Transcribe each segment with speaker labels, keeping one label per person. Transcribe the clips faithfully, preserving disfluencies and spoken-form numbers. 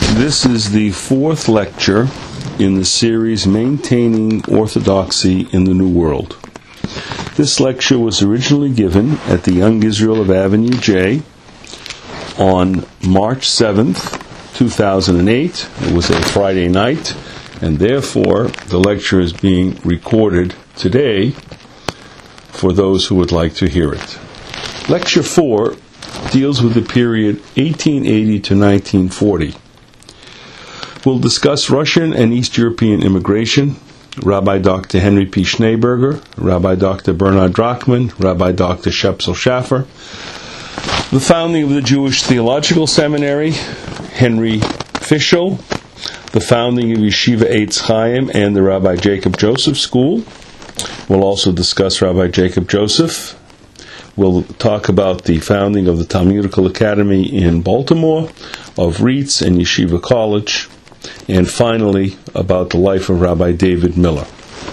Speaker 1: This is the fourth lecture in the series Maintaining Orthodoxy in the New World. This lecture was originally given at the Young Israel of Avenue J on March seventh, two thousand eight. It was a Friday night, and therefore the lecture is being recorded today for those who would like to hear it. Lecture four deals with the period eighteen eighty to nineteen forty. We'll discuss Russian and East European immigration, Rabbi Doctor Henry P. Schneeberger, Rabbi Doctor Bernard Drachman, Rabbi Doctor Shepsel Schaffer, the founding of the Jewish Theological Seminary, Henry Fischel, the founding of Yeshiva Eitz Chaim and the Rabbi Jacob Joseph School. We'll also discuss Rabbi Jacob Joseph. We'll talk about the founding of the Talmudical Academy in Baltimore, of REITs and Yeshiva College, and finally about the life of Rabbi David Miller.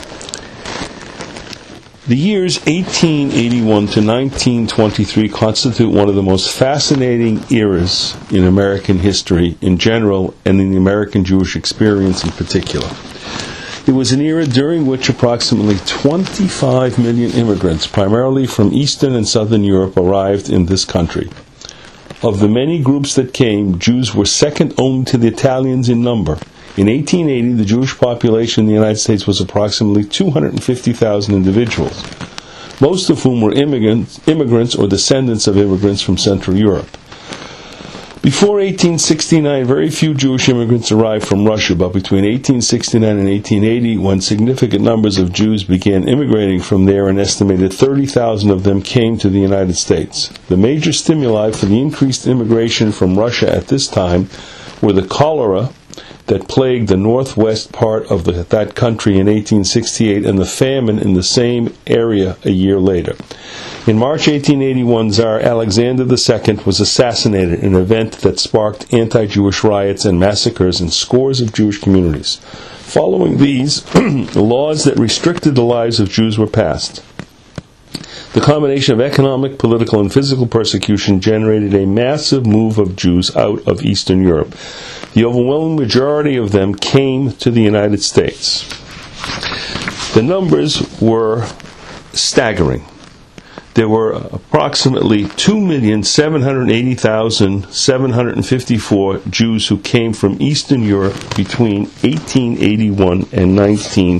Speaker 1: The years eighteen eighty-one to nineteen twenty-three constitute one of the most fascinating eras in American history in general and in the American Jewish experience in particular. It was an era during which approximately twenty-five million immigrants, primarily from Eastern and Southern Europe, arrived in this country. Of the many groups that came, Jews were second only to the Italians in number. In eighteen eighty, the Jewish population in the United States was approximately two hundred fifty thousand individuals, most of whom were immigrants, immigrants or descendants of immigrants from Central Europe. Before eighteen sixty-nine, very few Jewish immigrants arrived from Russia, but between eighteen sixty-nine and eighteen eighty, when significant numbers of Jews began immigrating from there, an estimated thirty thousand of them came to the United States. The major stimuli for the increased immigration from Russia at this time were the cholera that plagued the northwest part of the, that country in eighteen sixty-eight and the famine in the same area a year later. In March eighteen eighty-one, Tsar Alexander the Second was assassinated, an event that sparked anti-Jewish riots and massacres in scores of Jewish communities. Following these, laws that restricted the lives of Jews were passed. The combination of economic, political, and physical persecution generated a massive move of Jews out of Eastern Europe. The overwhelming majority of them came to the United States. The numbers were staggering. There were approximately two million seven hundred eighty thousand seven hundred fifty-four Jews who came from Eastern Europe between eighteen eighty-one and nineteen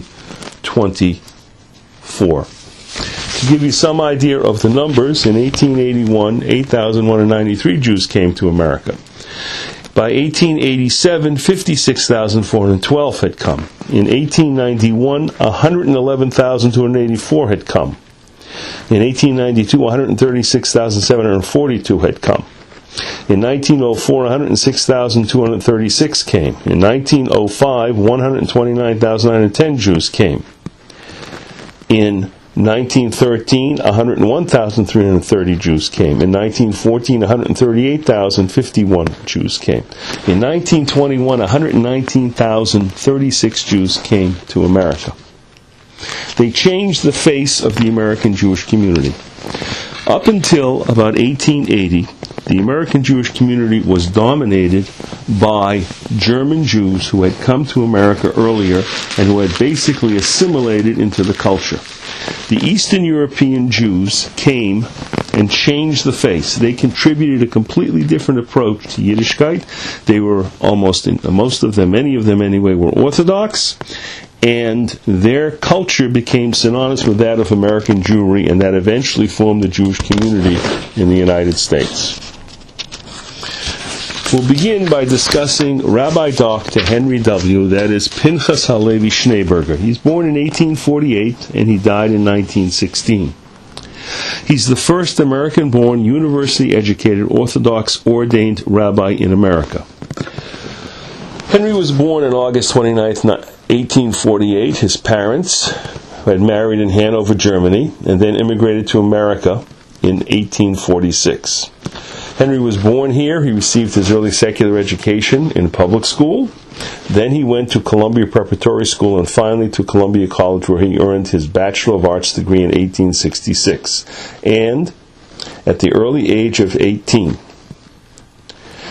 Speaker 1: twenty-four. To give you some idea of the numbers, in eighteen eighty-one, eight thousand one hundred ninety-three Jews came to America. By eighteen eighty-seven, fifty-six thousand four hundred twelve had come. In eighteen ninety-one, one hundred eleven thousand two hundred eighty-four had come. In eighteen ninety-two, one hundred thirty-six thousand seven hundred forty-two had come. In nineteen oh four, one hundred six thousand two hundred thirty-six came. In nineteen oh five, one hundred twenty-nine thousand nine hundred ten Jews came. In nineteen thirteen, one hundred one thousand three hundred thirty Jews came. In nineteen fourteen, one hundred thirty-eight thousand fifty-one Jews came. In nineteen twenty-one, one hundred nineteen thousand thirty-six Jews came to America. They changed the face of the American Jewish community. Up until about eighteen eighty, the American Jewish community was dominated by German Jews who had come to America earlier and who had basically assimilated into the culture. The Eastern European Jews came and changed the face. They contributed a completely different approach to Yiddishkeit. They were almost, most of them, many of them anyway, were Orthodox, and their culture became synonymous with that of American Jewry, and that eventually formed the Jewish community in the United States. We'll begin by discussing Rabbi Doctor Henry W., that is Pinchas Halevi Schneeberger. He's born in eighteen forty-eight, and he died in nineteen sixteen. He's the first American-born, university-educated, Orthodox ordained rabbi in America. Henry was born on August twenty-ninth, eighteen forty-eight. His parents had married in Hanover, Germany, and then immigrated to America in eighteen forty-six. Henry was born here. He received his early secular education in public school. Then he went to Columbia Preparatory School and finally to Columbia College, where he earned his Bachelor of Arts degree in eighteen sixty-six. And at the early age of eighteen,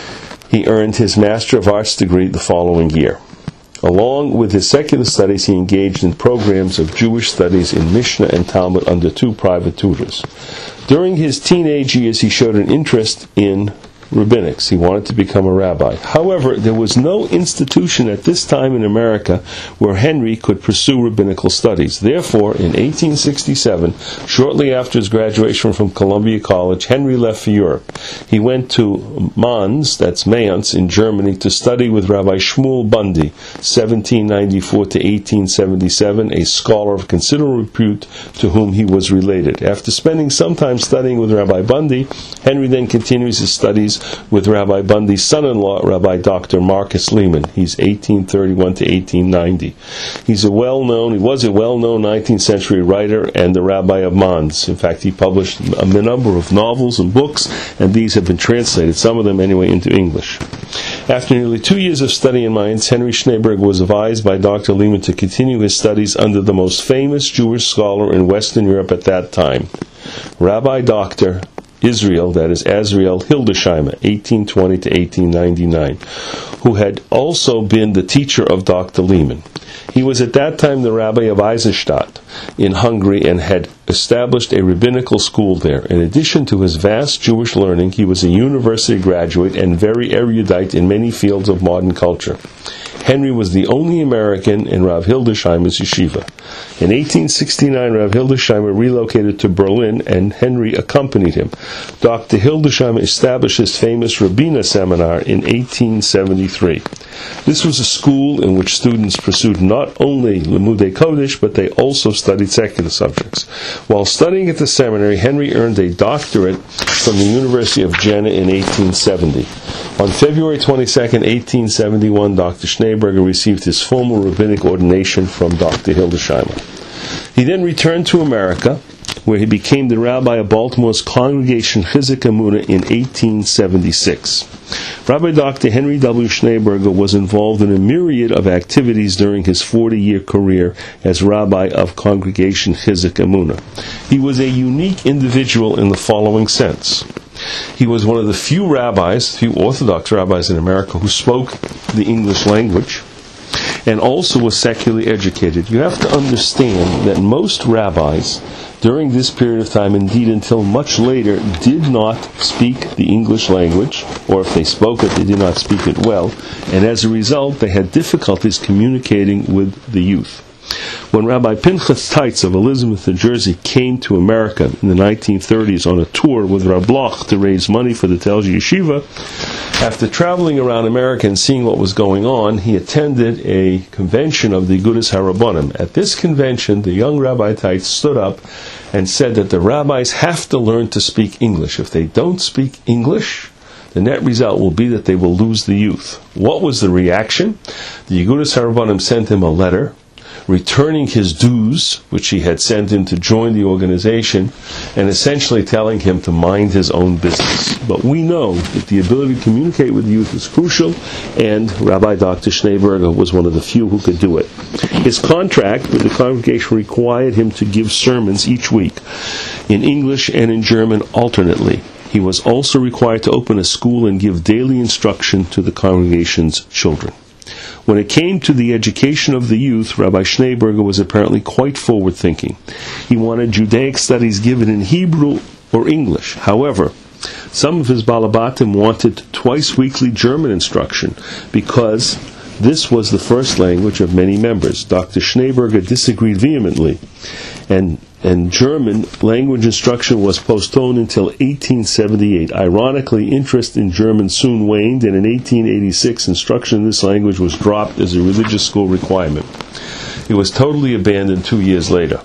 Speaker 1: He earned his Master of Arts degree the following year. Along with his secular studies, he engaged in programs of Jewish studies in Mishnah and Talmud under two private tutors. During his teenage years, he showed an interest in rabbinics. He wanted to become a rabbi. However, there was no institution at this time in America where Henry could pursue rabbinical studies. Therefore, in eighteen sixty-seven, shortly after his graduation from Columbia College, Henry left for Europe. He went to Mainz, that's Mayence, in Germany, to study with Rabbi Shmuel Bundy, seventeen ninety-four to eighteen seventy-seven, a scholar of considerable repute to whom he was related. After spending some time studying with Rabbi Bundy, Henry then continues his studies with Rabbi Bundy's son-in-law, Rabbi Doctor Marcus Lehman. He's eighteen thirty-one to eighteen ninety. He's a well-known, he was a well-known nineteenth century writer and the rabbi of Mainz. In fact, he published a number of novels and books, and these have been translated, some of them anyway, into English. After nearly two years of study in Mainz, Henry Schneeberger was advised by Doctor Lehman to continue his studies under the most famous Jewish scholar in Western Europe at that time, Rabbi Doctor Israel, that is Azriel Hildesheimer, eighteen twenty to eighteen ninety-nine, who had also been the teacher of Doctor Lehman. He was at that time the rabbi of Eisenstadt in Hungary and had established a rabbinical school there. In addition to his vast Jewish learning, he was a university graduate and very erudite in many fields of modern culture. Henry was the only American in Rav Hildesheimer's yeshiva. In eighteen sixty-nine, Rav Hildesheimer relocated to Berlin, and Henry accompanied him. Doctor Hildesheimer established his famous Rabbiner seminar in eighteen seventy-three. This was a school in which students pursued not only Limudei Kodesh, but they also studied secular subjects. While studying at the seminary, Henry earned a doctorate from the University of Jena in eighteen seventy. On February twenty-second, eighteen seventy-one, Doctor Schneeberger received his formal rabbinic ordination from Doctor Hildesheimer. He then returned to America, where he became the rabbi of Baltimore's Congregation Chizuk Emunah in eighteen seventy-six. Rabbi Doctor Henry W. Schneeberger was involved in a myriad of activities during his forty-year career as rabbi of Congregation Chizuk Emunah. He was a unique individual in the following sense. He was one of the few rabbis, few Orthodox rabbis in America who spoke the English language and also was secularly educated. You have to understand that most rabbis during this period of time, indeed until much later, did not speak the English language, or if they spoke it, they did not speak it well, and as a result, they had difficulties communicating with the youth. When Rabbi Pinchas Teitz of Elizabeth, New Jersey, came to America in the nineteen thirties on a tour with Rav Bloch to raise money for the Tel Yeshiva, after traveling around America and seeing what was going on, he attended a convention of the Agudas HaRabbanim. At this convention, the young Rabbi Teitz stood up and said that the rabbis have to learn to speak English. If they don't speak English, the net result will be that they will lose the youth. What was the reaction? The Agudas HaRabbanim sent him a letter returning his dues, which he had sent him to join the organization, and essentially telling him to mind his own business. But we know that the ability to communicate with the youth is crucial, and Rabbi Doctor Schneeberger was one of the few who could do it. His contract with the congregation required him to give sermons each week, in English and in German alternately. He was also required to open a school and give daily instruction to the congregation's children. When it came to the education of the youth, Rabbi Schneeberger was apparently quite forward-thinking. He wanted Judaic studies given in Hebrew or English. However, some of his Balabatim wanted twice-weekly German instruction because this was the first language of many members. Doctor Schneeberger disagreed vehemently, and and German language instruction was postponed until eighteen seventy-eight. Ironically, interest in German soon waned, and in eighteen eighty-six, instruction in this language was dropped as a religious school requirement. It was totally abandoned two years later.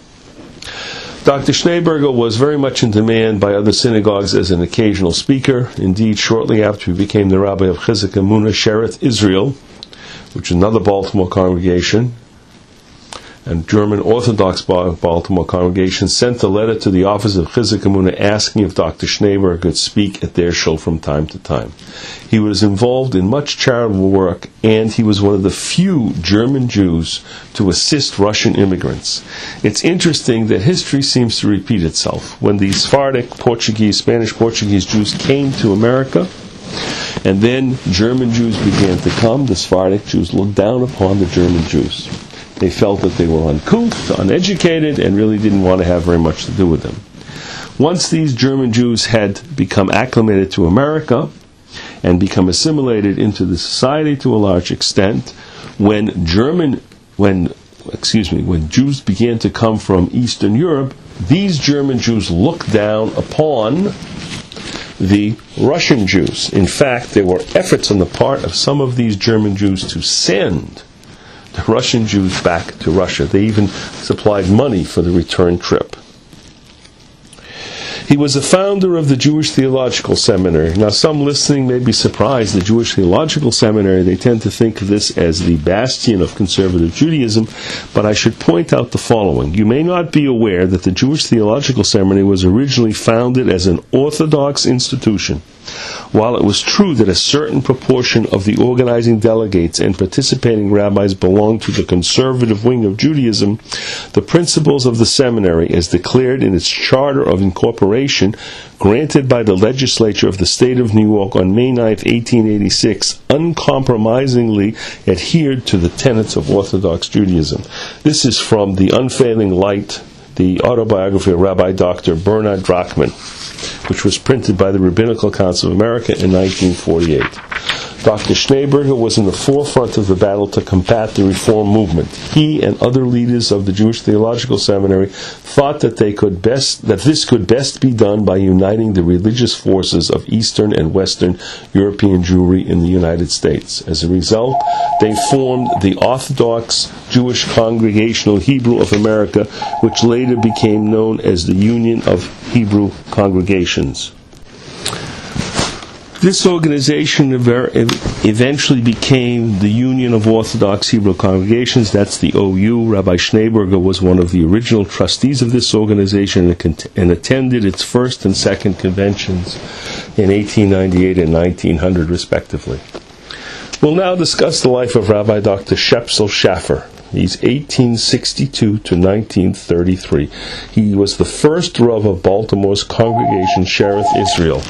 Speaker 1: Doctor Schneeberger was very much in demand by other synagogues as an occasional speaker. Indeed, shortly after he became the rabbi of Chizuk Emunah, Shereth Israel, which is another Baltimore congregation, and German Orthodox Baltimore congregation, sent a letter to the office of Chizuk Emunah asking if Doctor Schneeberger could speak at their shul from time to time. He was involved in much charitable work, and he was one of the few German Jews to assist Russian immigrants. It's interesting that history seems to repeat itself. When the Sephardic, Portuguese, Spanish-Portuguese Jews came to America, And then German Jews began to come. The Sephardic Jews looked down upon the German Jews. They felt that they were uncouth, uneducated, and really didn't want to have very much to do with them. Once these German Jews had become acclimated to America and become assimilated into the society to a large extent, when German, when excuse me, when Jews began to come from Eastern Europe, these German Jews looked down upon the Russian Jews. In fact, there were efforts on the part of some of these German Jews to send the Russian Jews back to Russia. They even supplied money for the return trip. He was a founder of the Jewish Theological Seminary. Now, some listening may be surprised. The Jewish Theological Seminary, they tend to think of this as the bastion of conservative Judaism, but I should point out the following. You may not be aware that the Jewish Theological Seminary was originally founded as an Orthodox institution. While it was true that a certain proportion of the organizing delegates and participating rabbis belonged to the conservative wing of Judaism, the principles of the seminary, as declared in its charter of incorporation, granted by the legislature of the state of New York on May ninth, eighteen eighty-six, uncompromisingly adhered to the tenets of Orthodox Judaism. This is from The Unfailing Light, the autobiography of Rabbi Doctor Bernard Drachman, which was printed by the Rabbinical Council of America in nineteen forty-eight. Doctor Schneeberger was in the forefront of the battle to combat the Reform movement. He and other leaders of the Jewish Theological Seminary thought that they could best that this could best be done by uniting the religious forces of Eastern and Western European Jewry in the United States. As a result, they formed the Orthodox Jewish Congregational Hebrew of America, which later became known as the Union of Hebrew Congregations. This organization eventually became the Union of Orthodox Hebrew Congregations. That's the O U. Rabbi Schneeberger was one of the original trustees of this organization and attended its first and second conventions in eighteen ninety-eight and nineteen hundred, respectively. We'll now discuss the life of Rabbi Doctor Shepsel Schaffer. He's eighteen sixty-two to nineteen thirty-three. He was the first Rav of Baltimore's congregation, Shereth Israel.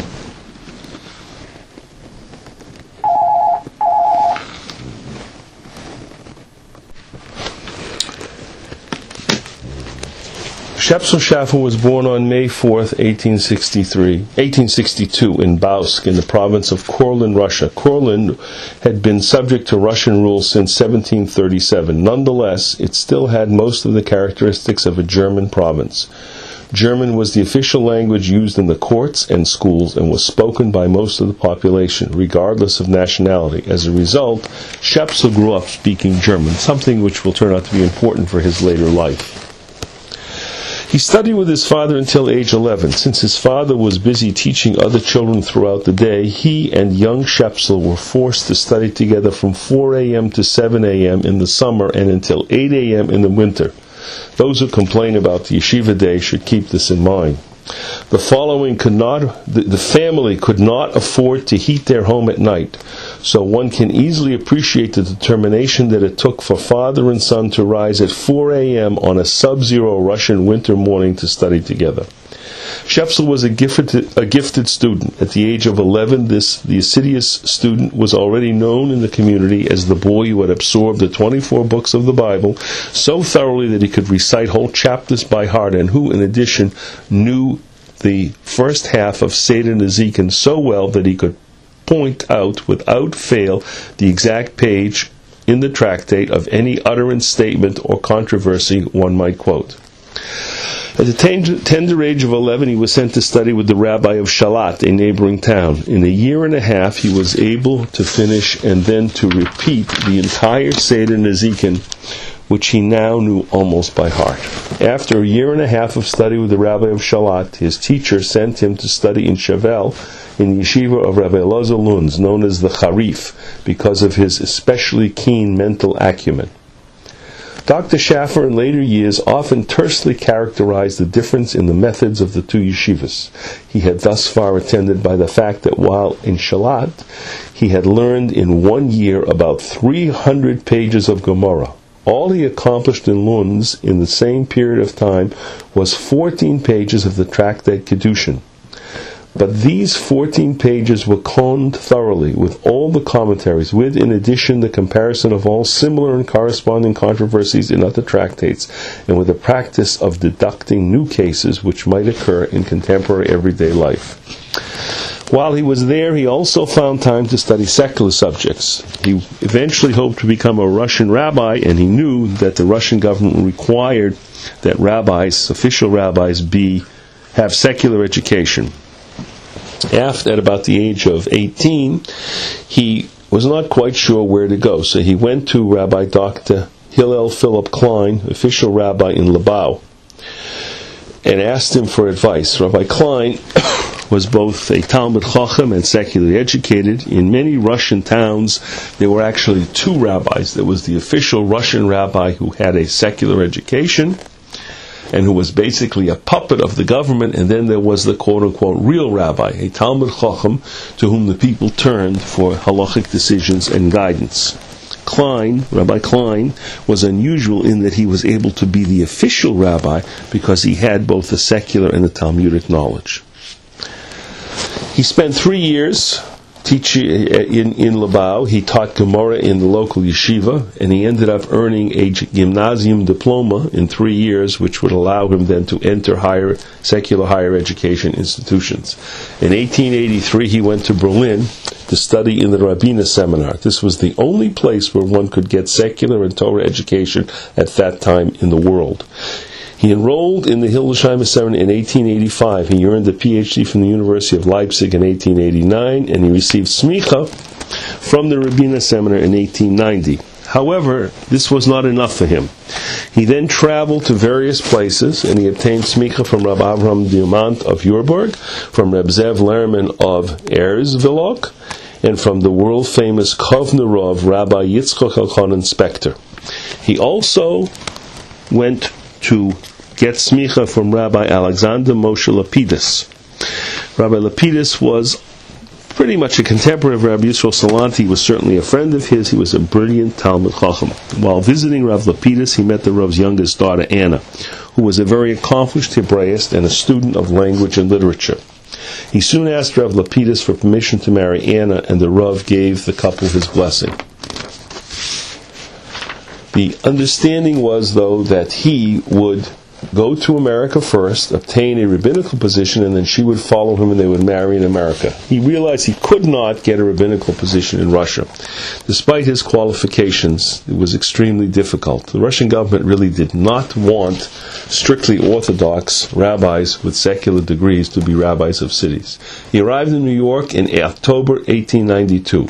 Speaker 1: Shepsel Schaffer was born on May fourth, eighteen sixty-three, eighteen sixty-two in Bausk in the province of Courland, Russia. Courland had been subject to Russian rule since seventeen thirty-seven. Nonetheless, it still had most of the characteristics of a German province. German was the official language used in the courts and schools and was spoken by most of the population, regardless of nationality. As a result, Shepsel grew up speaking German, something which will turn out to be important for his later life. He studied with his father until age eleven. Since his father was busy teaching other children throughout the day, he and young Shepsel were forced to study together from four a.m. to seven a.m. in the summer and until eight a.m. in the winter. Those who complain about the yeshiva day should keep this in mind. The following could not, the, the family could not afford to heat their home at night, so one can easily appreciate the determination that it took for father and son to rise at four a.m. on a sub-zero Russian winter morning to study together. Shepsel was a gifted, a gifted student. At the age of eleven, this the assiduous student was already known in the community as the boy who had absorbed the twenty-four books of the Bible so thoroughly that he could recite whole chapters by heart, and who, in addition, knew the first half of Seder Nezikin so well that he could point out without fail the exact page in the tractate of any utterance, statement, or controversy one might quote. At the tender age of eleven, he was sent to study with the rabbi of Shalat, a neighboring town. In a year and a half, he was able to finish and then to repeat the entire Seder Nezikin, which he now knew almost by heart. After a year and a half of study with the rabbi of Shalat, his teacher sent him to study in Chevel, in the yeshiva of Rabbi Elazar Lunz, known as the Harif, because of his especially keen mental acumen. Doctor Schaffer in later years often tersely characterized the difference in the methods of the two yeshivas. He had thus far attended by the fact that while in Shalat, he had learned in one year about three hundred pages of Gemara. All he accomplished in Lunz in the same period of time was fourteen pages of the tractate Kedushin. But these fourteen pages were conned thoroughly with all the commentaries, with, in addition, the comparison of all similar and corresponding controversies in other tractates, and with the practice of deducting new cases which might occur in contemporary everyday life. While he was there, he also found time to study secular subjects. He eventually hoped to become a Russian rabbi, and he knew that the Russian government required that rabbis, official rabbis, be have secular education. After, at about the age of eighteen, he was not quite sure where to go, so he went to Rabbi Doctor Hillel Philip Klein, official rabbi in Lubao, and asked him for advice. Rabbi Klein was both a Talmud Chacham and secularly educated. In many Russian towns, there were actually two rabbis. There was the official Russian rabbi who had a secular education, and who was basically a puppet of the government, and then there was the quote-unquote real rabbi, a Talmud Chacham, to whom the people turned for halachic decisions and guidance. Klein, Rabbi Klein, was unusual in that he was able to be the official rabbi because he had both the secular and the Talmudic knowledge. He spent three years teaching in, in Lubao. He taught Gemara in the local yeshiva, and he ended up earning a gymnasium diploma in three years, which would allow him then to enter higher secular higher education institutions. In eighteen eighty-three, he went to Berlin to study in the Rabbiner seminar. This was the only place where one could get secular and Torah education at that time in the world. He enrolled in the Hildesheimer Seminary in eighteen eighty-five. He earned a P H D from the University of Leipzig in eighteen eighty-nine, and he received smicha from the Rabbiner Seminar in eighteen ninety. However, this was not enough for him. He then traveled to various places, and he obtained smicha from Rabbi Avraham Diamant of Yurburg, from Reb Zev Lerman of Erzvilok, and from the world-famous Kovner Rav, Rabbi Yitzchok Elchanan Spector. He also went to get smicha from Rabbi Alexander Moshe Lapidus. Rabbi Lapidus was pretty much a contemporary of Rabbi Yisrael Salanti. He was certainly a friend of his. He was a brilliant Talmud Chacham. While visiting Rav Lapidus, he met the Rav's youngest daughter, Anna, who was a very accomplished Hebraist and a student of language and literature. He soon asked Rav Lapidus for permission to marry Anna, and the Rav gave the couple his blessing. The understanding was, though, that he would go to America first, obtain a rabbinical position, and then she would follow him and they would marry in America. He realized he could not get a rabbinical position in Russia. Despite his qualifications, it was extremely difficult. The Russian government really did not want strictly Orthodox rabbis with secular degrees to be rabbis of cities. He arrived in New York in October eighteen ninety-two.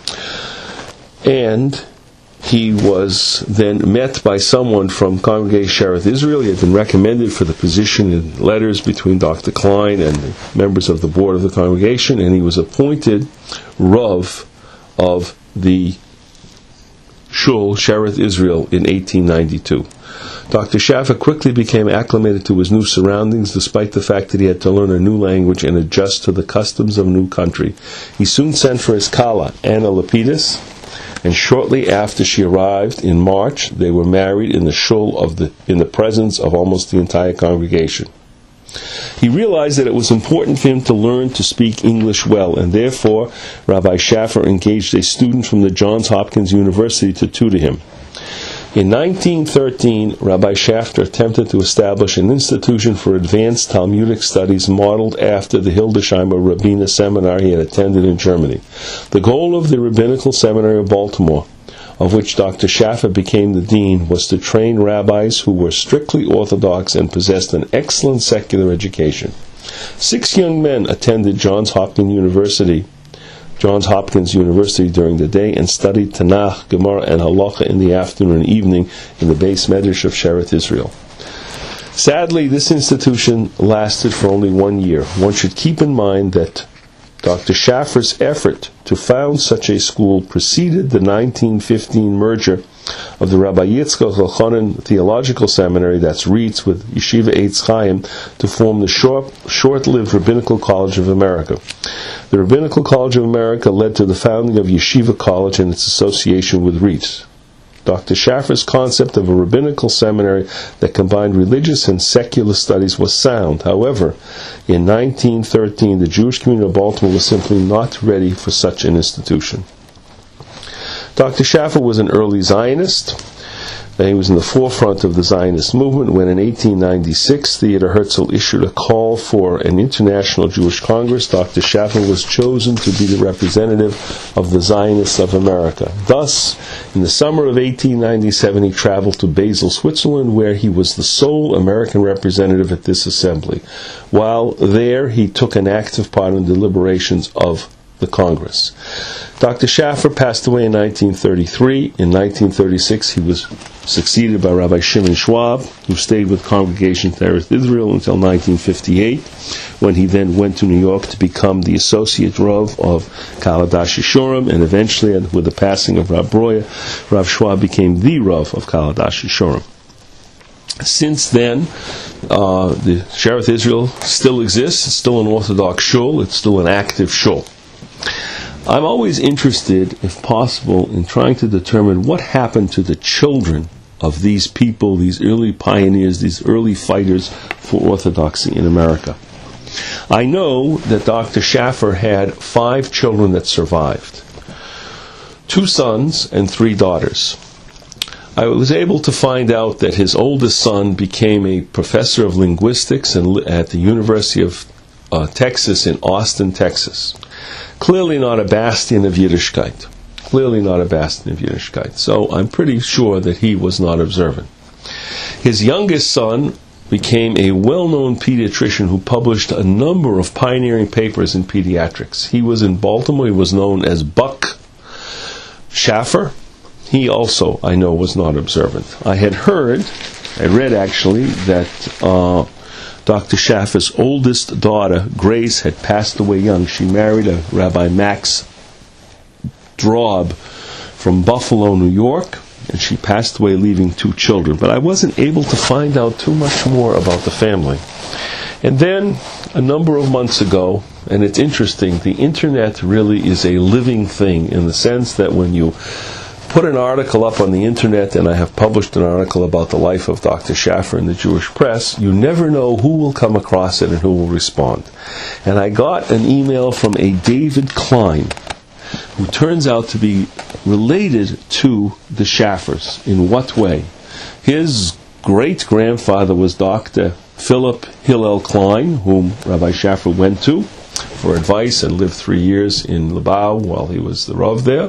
Speaker 1: And he was then met by someone from Congregation Shereth Israel. He had been recommended for the position in letters between Doctor Klein and the members of the board of the congregation, and he was appointed Rav of the Shul Shereth Israel in eighteen ninety-two. Doctor Schaffer quickly became acclimated to his new surroundings, despite the fact that he had to learn a new language and adjust to the customs of a new country. He soon sent for his Kala, Anna Lapidus, and shortly after she arrived in March, they were married in the shul of the in the presence of almost the entire congregation. He realized that it was important for him to learn to speak English well, and therefore Rabbi Schaffer engaged a student from the Johns Hopkins University to tutor him. In nineteen thirteen, Rabbi Schaffer attempted to establish an institution for advanced Talmudic studies modeled after the Hildesheimer Rabbiner Seminar he had attended in Germany. The goal of the Rabbinical Seminary of Baltimore, of which Doctor Schaffer became the dean, was to train rabbis who were strictly Orthodox and possessed an excellent secular education. Six young men attended Johns Hopkins University Johns Hopkins University during the day and studied Tanakh, Gemara, and Halacha in the afternoon and evening in the Beis Medrash of Shereth Israel. Sadly, this institution lasted for only one year. One should keep in mind that Doctor Schaffer's effort to found such a school preceded the nineteen fifteen merger of the Rabbi Yitzchok Elchanan Theological Seminary, that's REITS, with Yeshiva Eitz Chaim, to form the short, short-lived Rabbinical College of America. The Rabbinical College of America led to the founding of Yeshiva College and its association with REITS. Doctor Schaffer's concept of a rabbinical seminary that combined religious and secular studies was sound. However, in nineteen thirteen, the Jewish community of Baltimore was simply not ready for such an institution. Doctor Schaffer was an early Zionist. He was in the forefront of the Zionist movement when in eighteen ninety-six Theodor Herzl issued a call for an international Jewish Congress. Doctor Schaffer was chosen to be the representative of the Zionists of America. Thus, in the summer of eighteen ninety-seven, he traveled to Basel, Switzerland, where he was the sole American representative at this assembly. While there, he took an active part in the deliberations of the Congress. Doctor Schaffer passed away in nineteen thirty-three. In nineteen thirty-six, he was succeeded by Rabbi Shimon Schwab, who stayed with Congregation Eretz Israel until nineteen fifty-eight, when he then went to New York to become the associate Rav of Kaladash Yeshorim, and eventually, with the passing of Rav Broya, Rav Schwab became the Rav of Kaladash Yeshorim. Since then, uh, the Shearith Israel still exists. It's still an Orthodox shul. It's still an active shul. I'm always interested, if possible, in trying to determine what happened to the children of these people, these early pioneers, these early fighters for orthodoxy in America. I know that Doctor Schaffer had five children that survived, two sons and three daughters. I was able to find out that his oldest son became a professor of linguistics at the University of uh, Texas in Austin, Texas. Clearly not a bastion of Yiddishkeit. Clearly not a bastion of Yiddishkeit. So I'm pretty sure that he was not observant. His youngest son became a well-known pediatrician who published a number of pioneering papers in pediatrics. He was in Baltimore. He was known as Buck Schaffer. He also, I know, was not observant. I had heard, I read actually, that uh, Doctor Schaffer's oldest daughter, Grace, had passed away young. She married a Rabbi Max Draub from Buffalo, New York, and she passed away leaving two children. But I wasn't able to find out too much more about the family. And then, a number of months ago, and it's interesting, the internet really is a living thing in the sense that when you put an article up on the internet, and I have published an article about the life of Doctor Schaffer in the Jewish press, you never know who will come across it and who will respond. And I got an email from a David Klein, who turns out to be related to the Schaffers. In what way? His great-grandfather was Doctor Philip Hillel Klein, whom Rabbi Schaffer went to for advice and lived three years in Lebau while he was the Rav there.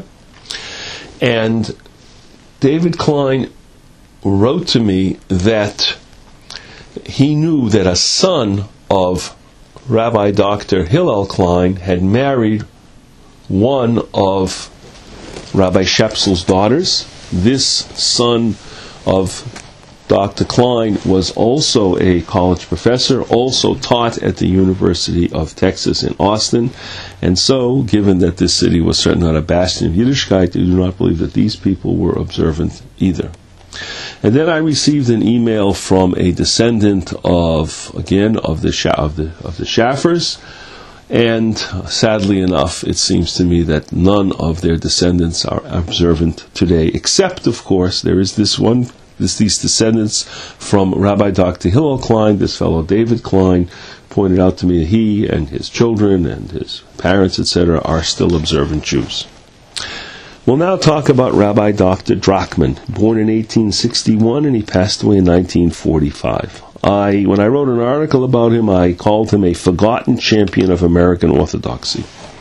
Speaker 1: And David Klein wrote to me that he knew that a son of Rabbi Doctor Hillel Klein had married one of Rabbi Shepsel's daughters. This son of Doctor Klein was also a college professor, also taught at the University of Texas in Austin. And so, given that this city was certainly not a bastion of Yiddishkeit, I do not believe that these people were observant either. And then I received an email from a descendant of, again, of the of the of the Schaffers, and sadly enough, it seems to me that none of their descendants are observant today, except, of course, there is this one. This, these descendants from Rabbi Doctor Hillel Klein, this fellow David Klein, pointed out to me that he and his children and his parents, et cetera, are still observant Jews. We'll now talk about Rabbi Doctor Drachman, born in eighteen sixty-one, and he passed away in nineteen forty-five. I, when I wrote an article about him, I called him a forgotten champion of American Orthodoxy.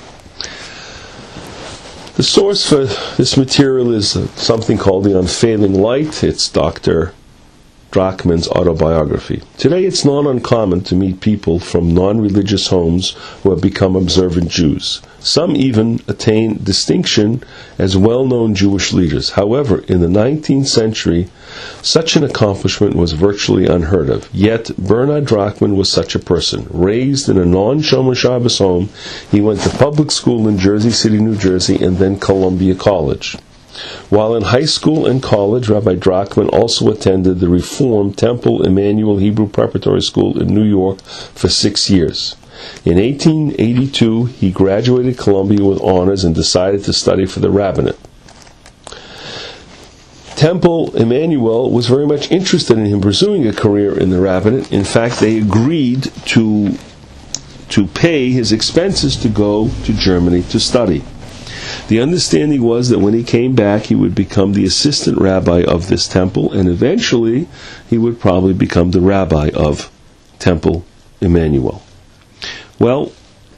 Speaker 1: The source for this material is uh, something called The Unfailing Light. It's Doctor Drachman's autobiography. Today it's not uncommon to meet people from non-religious homes who have become observant Jews. Some even attain distinction as well-known Jewish leaders. However, in the nineteenth century, such an accomplishment was virtually unheard of. Yet, Bernard Drachman was such a person. Raised in a non-Shomer Shabbos home, he went to public school in Jersey City, New Jersey, and then Columbia College. While in high school and college, Rabbi Drachman also attended the Reformed Temple Emmanuel Hebrew Preparatory School in New York for six years. In eighteen eighty-two, he graduated Columbia with honors and decided to study for the rabbinate. Temple Emmanuel was very much interested in him pursuing a career in the rabbinate. In fact, they agreed to to pay his expenses to go to Germany to study. The understanding was that when he came back, he would become the assistant rabbi of this temple, and eventually he would probably become the rabbi of Temple Emmanuel. Well,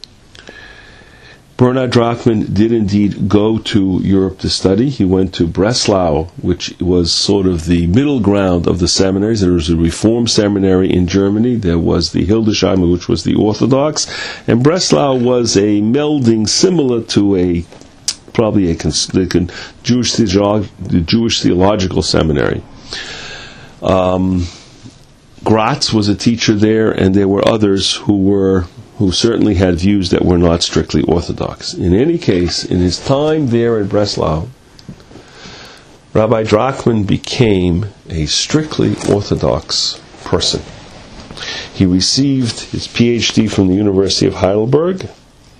Speaker 1: Bernard Drachman did indeed go to Europe to study. He went to Breslau, which was sort of the middle ground of the seminaries. There was a Reform seminary in Germany. There was the Hildesheimer, which was the Orthodox. And Breslau was a melding similar to a, probably a the Jewish, the Jewish Theological Seminary. Um, Gratz was a teacher there, and there were others who were who certainly had views that were not strictly Orthodox. In any case, in his time there in Breslau, Rabbi Drachman became a strictly Orthodox person. He received his P H D from the University of Heidelberg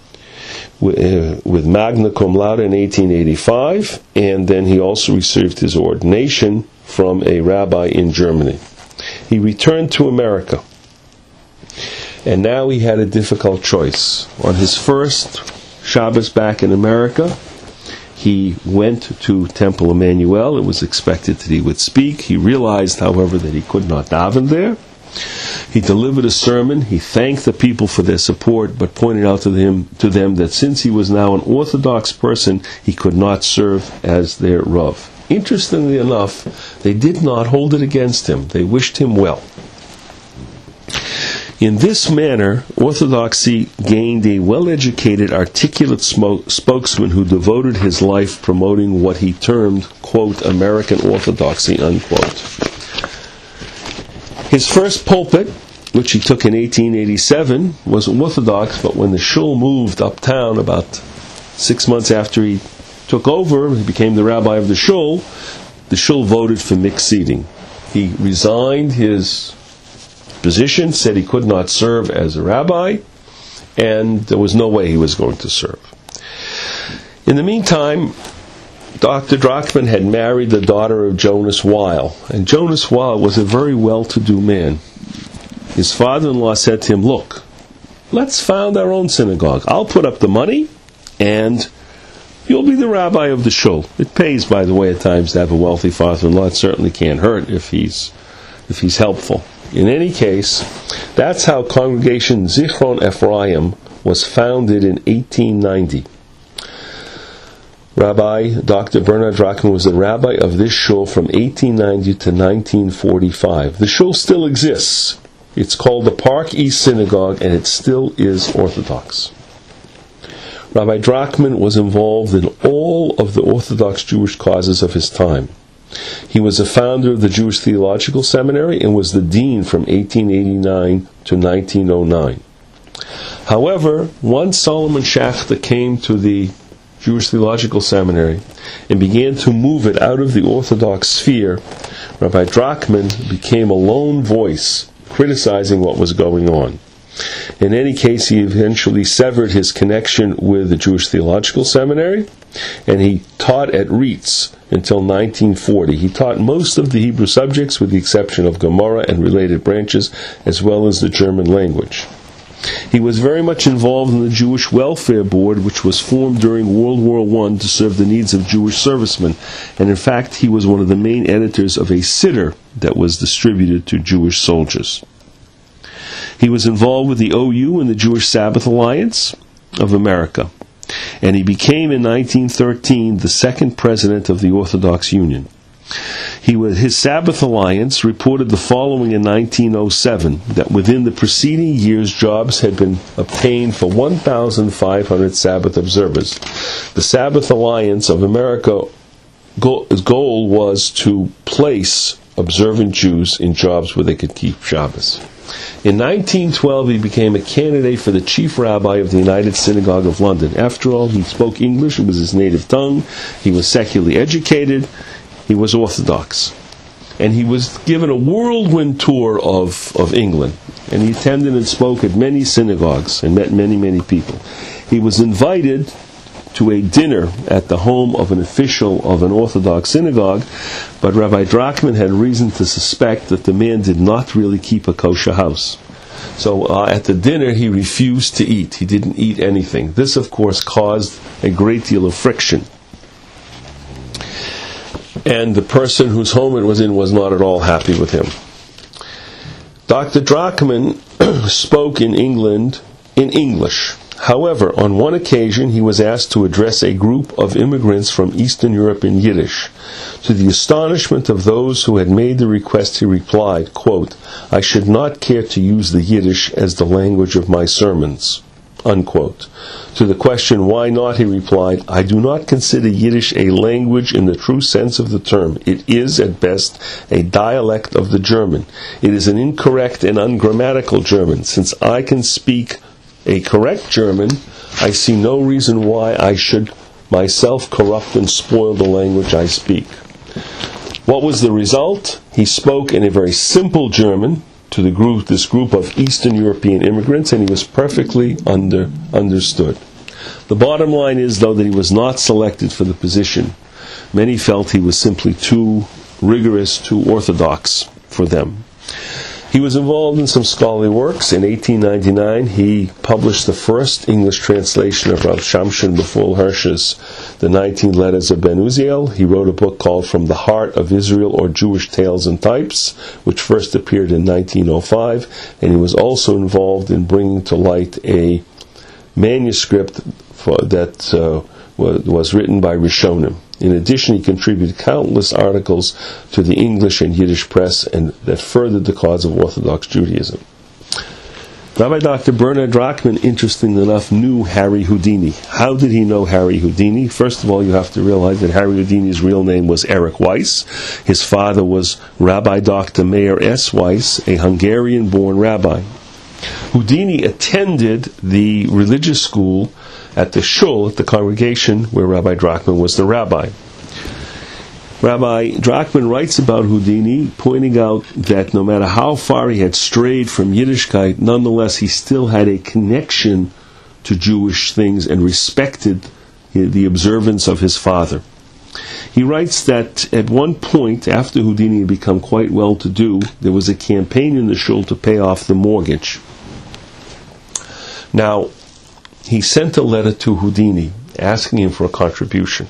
Speaker 1: with magna cum laude in eighteen eighty-five, and then he also received his ordination from a rabbi in Germany. He returned to America, and now he had a difficult choice. On his first Shabbos back in America, he went to Temple Emmanuel. It was expected that he would speak. He realized, however, that he could not daven there. He delivered a sermon. He thanked the people for their support, but pointed out to them, to them that since he was now an Orthodox person, he could not serve as their Rav. Interestingly enough, they did not hold it against him. They wished him well. In this manner, Orthodoxy gained a well-educated, articulate smoke, spokesman who devoted his life promoting what he termed, quote, American Orthodoxy, unquote. His first pulpit, which he took in eighteen eighty-seven, was Orthodox, but when the shul moved uptown about six months after he took over, he became the rabbi of the shul, the shul voted for mixed seating. He resigned his position, said he could not serve as a rabbi, and there was no way he was going to serve. In the meantime, Doctor Drachman had married the daughter of Jonas Weil, and Jonas Weil was a very well-to-do man. His father-in-law said to him, look, let's found our own synagogue. I'll put up the money, and you'll be the rabbi of the shul. It pays, by the way, at times to have a wealthy father-in-law. It certainly can't hurt if he's if he's helpful. In any case, that's how Congregation Zichron Ephraim was founded in eighteen ninety. Rabbi Doctor Bernard Drachman was the rabbi of this shul from eighteen ninety to nineteen forty-five. The shul still exists. It's called the Park East Synagogue, and it still is Orthodox. Rabbi Drachman was involved in all of the Orthodox Jewish causes of his time. He was a founder of the Jewish Theological Seminary and was the dean from eighteen eighty-nine to nineteen oh nine. However, once Solomon Schachter came to the Jewish Theological Seminary and began to move it out of the Orthodox sphere, Rabbi Drachman became a lone voice criticizing what was going on. In any case, he eventually severed his connection with the Jewish Theological Seminary, and he taught at Rietz until nineteen forty. He taught most of the Hebrew subjects with the exception of Gemara and related branches, as well as the German language. He was very much involved in the Jewish Welfare Board, which was formed during World War One to serve the needs of Jewish servicemen, and in fact he was one of the main editors of a siddur that was distributed to Jewish soldiers. He was involved with the O U and the Jewish Sabbath Alliance of America, and he became in nineteen thirteen the second president of the Orthodox Union. He was, his Sabbath Alliance reported the following in nineteen oh seven, that within the preceding years jobs had been obtained for one thousand five hundred Sabbath observers. The Sabbath Alliance of America goal was to place observant Jews in jobs where they could keep Shabbos. In nineteen twelve, he became a candidate for the chief rabbi of the United Synagogue of London. After all, he spoke English, it was his native tongue, he was secularly educated, he was Orthodox. And he was given a whirlwind tour of, of England, and he attended and spoke at many synagogues and met many, many people. He was invited to a dinner at the home of an official of an Orthodox synagogue, but Rabbi Drachman had reason to suspect that the man did not really keep a kosher house. So uh, at the dinner, he refused to eat. He didn't eat anything. This, of course, caused a great deal of friction. And the person whose home it was in was not at all happy with him. Doctor Drachman spoke in England in English. However, on one occasion, he was asked to address a group of immigrants from Eastern Europe in Yiddish. To the astonishment of those who had made the request, he replied, quote, "I should not care to use the Yiddish as the language of my sermons," unquote. To the question, why not, he replied, "I do not consider Yiddish a language in the true sense of the term. It is, at best, a dialect of the German. It is an incorrect and ungrammatical German. Since I can speak a correct German, I see no reason why I should myself corrupt and spoil the language I speak." What was the result? He spoke in a very simple German to the group, this group of Eastern European immigrants, and he was perfectly under, understood. The bottom line is, though, that he was not selected for the position. Many felt he was simply too rigorous, too orthodox for them. He was involved in some scholarly works. In eighteen ninety-nine, he published the first English translation of Rav Shamshon Beful Hirsch's The Nineteen Letters of Ben Uziel. He wrote a book called From the Heart of Israel, or Jewish Tales and Types, which first appeared in nineteen oh five, and he was also involved in bringing to light a manuscript for, that uh, was, was written by Rishonim. In addition, he contributed countless articles to the English and Yiddish press and that furthered the cause of Orthodox Judaism. Rabbi Doctor Bernard Drachman, interestingly enough, knew Harry Houdini. How did he know Harry Houdini? First of all, you have to realize that Harry Houdini's real name was Eric Weiss. His father was Rabbi Doctor Meir S. Weiss, a Hungarian-born rabbi. Houdini attended the religious school at the shul, at the congregation where Rabbi Drachman was the rabbi. Rabbi Drachman writes about Houdini, pointing out that no matter how far he had strayed from Yiddishkeit, nonetheless he still had a connection to Jewish things and respected the observance of his father. He writes that at one point, after Houdini had become quite well-to-do, there was a campaign in the shul to pay off the mortgage. Now, he sent a letter to Houdini asking him for a contribution.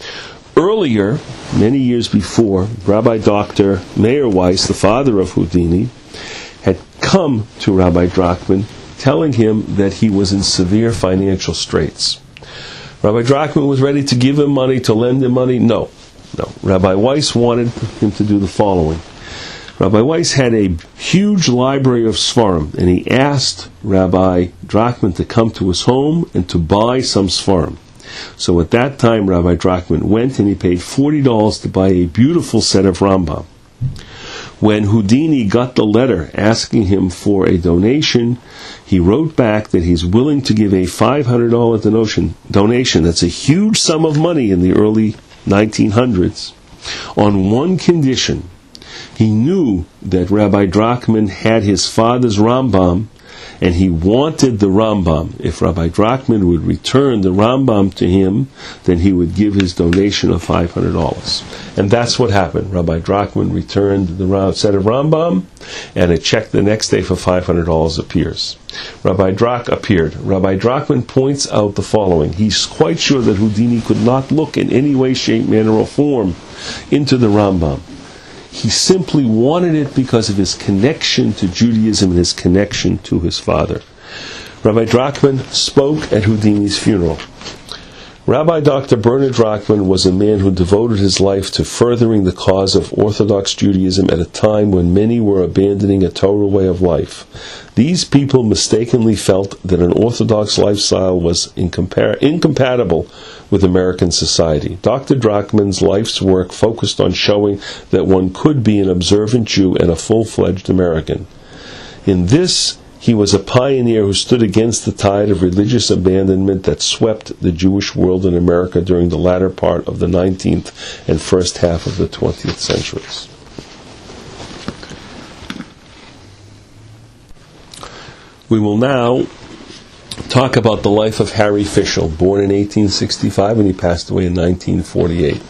Speaker 1: Earlier, many years before, Rabbi Doctor Meir Weiss, the father of Houdini, had come to Rabbi Drachman telling him that he was in severe financial straits. Rabbi Drachman was ready to give him money, to lend him money. No, no. Rabbi Weiss wanted him to do the following. Rabbi Weiss had a huge library of Sfarim, and he asked Rabbi Drachman to come to his home and to buy some Sfarim. So at that time, Rabbi Drachman went and he paid forty dollars to buy a beautiful set of Rambam. When Houdini got the letter asking him for a donation, he wrote back that he's willing to give a five hundred dollars donation. donation. That's a huge sum of money in the early nineteen hundreds, on one condition. He knew that Rabbi Drachman had his father's Rambam, and he wanted the Rambam. If Rabbi Drachman would return the Rambam to him, then he would give his donation of five hundred dollars. And that's what happened. Rabbi Drachman returned the set of Rambam, and a check the next day for five hundred dollars appears. Rabbi Drach appeared. Rabbi Drachman points out the following. He's quite sure that Houdini could not look in any way, shape, manner, or form into the Rambam. He simply wanted it because of his connection to Judaism and his connection to his father. Rabbi Drachman spoke at Houdini's funeral. Rabbi Doctor Bernard Drachman was a man who devoted his life to furthering the cause of Orthodox Judaism at a time when many were abandoning a Torah way of life. These people mistakenly felt that an Orthodox lifestyle was incompar- incompatible with American society. Doctor Drachman's life's work focused on showing that one could be an observant Jew and a full-fledged American. In this, he was a pioneer who stood against the tide of religious abandonment that swept the Jewish world in America during the latter part of the nineteenth and first half of the twentieth centuries. We will now talk about the life of Harry Fischel, born in eighteen sixty-five and he passed away in nineteen forty-eight.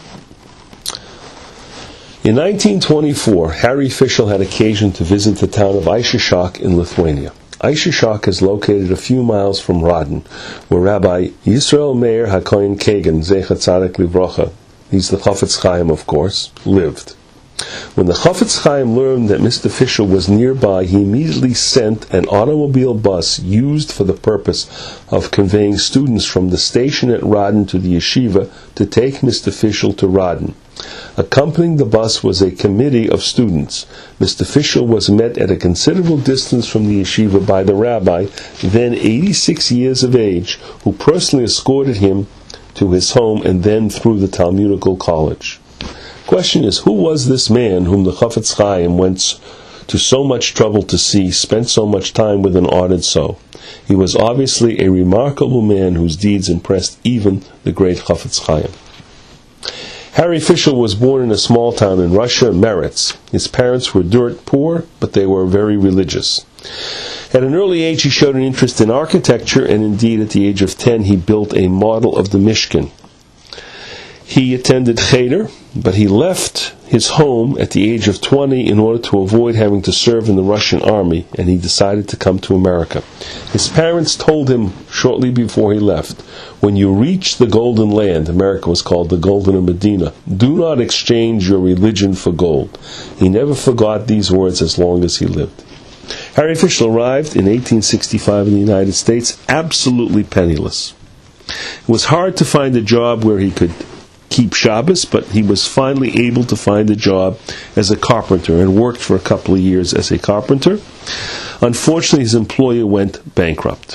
Speaker 1: In nineteen twenty-four, Harry Fischel had occasion to visit the town of Eichstätt in Lithuania. Eichstätt is located a few miles from Radin, where Rabbi Yisrael Meir HaKohen Kagan, Zecher Tzaddik Livrocha, he's the Chafetz Chaim, of course, lived. When the Chafetz Chaim learned that Mister Fischel was nearby, he immediately sent an automobile bus used for the purpose of conveying students from the station at Radin to the yeshiva to take Mister Fischel to Radin. Accompanying the bus was a committee of students. Mister Fischel was met at a considerable distance from the yeshiva by the rabbi, then eighty-six years of age, who personally escorted him to his home and then through the Talmudical college. Question is, who was this man whom the Chafetz Chaim went to so much trouble to see, spent so much time with and honored so? He was obviously a remarkable man whose deeds impressed even the great Chafetz Chaim. Harry Fischel was born in a small town in Russia, Meretz. His parents were dirt poor, but they were very religious. At an early age, he showed an interest in architecture, and indeed, at the age of ten, he built a model of the Mishkan. He attended Cheder, but he left his home at the age of twenty in order to avoid having to serve in the Russian army, and he decided to come to America. His parents told him shortly before he left, when you reach the Golden Land, America was called the Golden Medina, do not exchange your religion for gold. He never forgot these words as long as he lived. Harry Fischel arrived in eighteen sixty-five in the United States absolutely penniless. It was hard to find a job where he could keep Shabbos, but he was finally able to find a job as a carpenter and worked for a couple of years as a carpenter. Unfortunately, his employer went bankrupt.